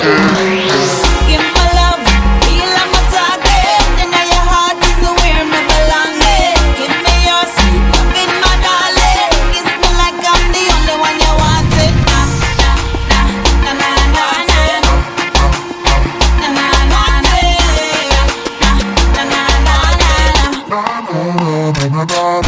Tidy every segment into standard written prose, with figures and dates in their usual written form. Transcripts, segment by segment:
Give my love, feel like my target. And now your heart is where me belonging. Give me your sweet loving, my darling. Kiss me like I'm the only one you wanted. Na na na na na na na na na na na na na.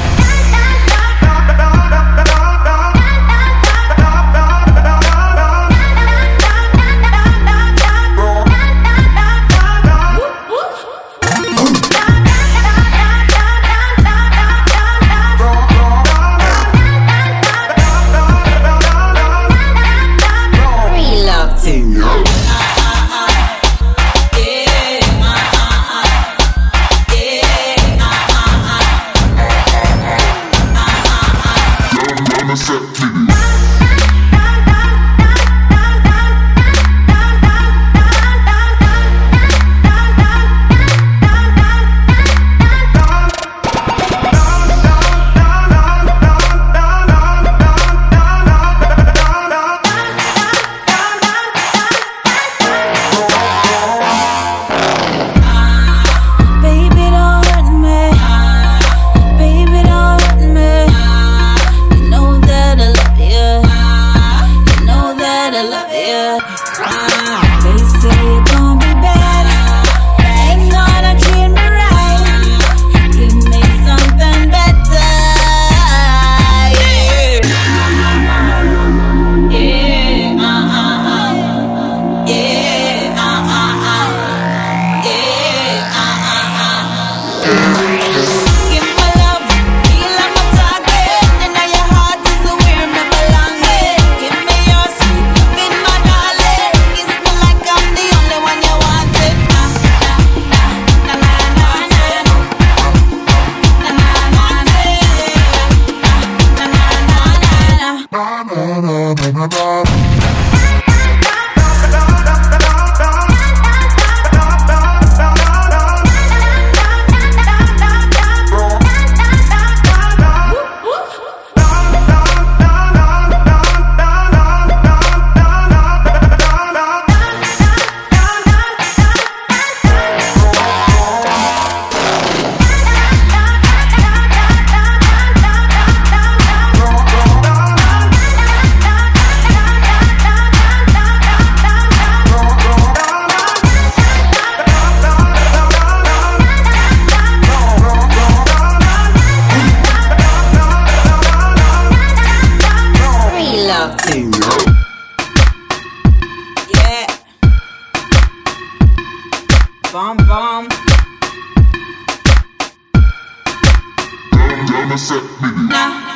Yeah. Bomb bomb. Down the set, baby. Nah.